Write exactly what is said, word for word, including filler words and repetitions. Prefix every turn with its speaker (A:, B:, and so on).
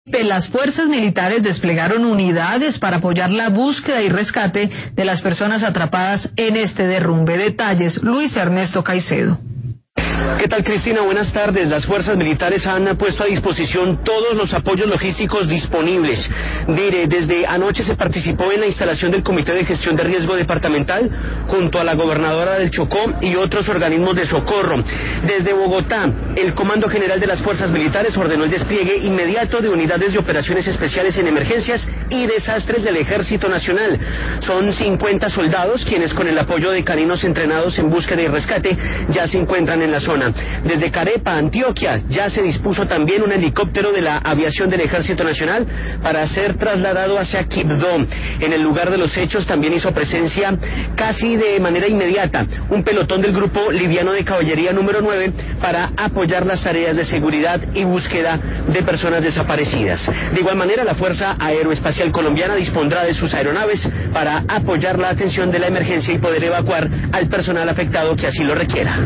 A: Las fuerzas militares desplegaron unidades para apoyar la búsqueda y rescate de las personas atrapadas en este derrumbe. Detalles, Luis Ernesto Caicedo.
B: ¿Qué tal, Cristina? Buenas tardes. Las fuerzas militares han puesto a disposición todos los apoyos logísticos disponibles. Mire, desde anoche se participó en la instalación del Comité de Gestión de Riesgo Departamental junto a la gobernadora del Chocó y otros organismos de socorro. Desde Bogotá, el Comando General de las Fuerzas Militares ordenó el despliegue inmediato de unidades de operaciones especiales en emergencias y desastres del Ejército Nacional. Son cincuenta soldados quienes, con el apoyo de caninos entrenados en búsqueda y rescate, ya se encuentran en la zona. Desde Carepa, Antioquia, ya se dispuso también un helicóptero de la aviación del Ejército Nacional para ser trasladado hacia Quibdó. En el lugar de los hechos también hizo presencia casi de manera inmediata un pelotón del Grupo Liviano de Caballería número nueve para apoyar las tareas de seguridad y búsqueda de personas desaparecidas. De igual manera, la Fuerza Aeroespacial Colombiana dispondrá de sus aeronaves para apoyar la atención de la emergencia y poder evacuar al personal afectado que así lo requiera.